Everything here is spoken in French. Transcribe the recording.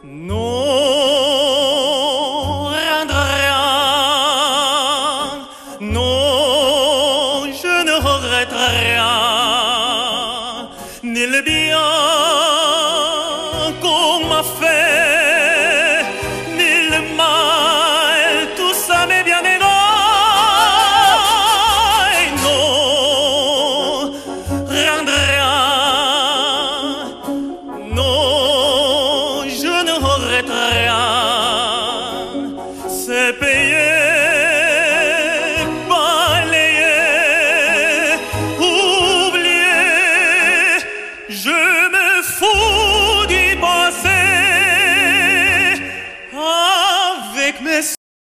Non, rien de rien. Non, je ne regrette rien. Ni le bien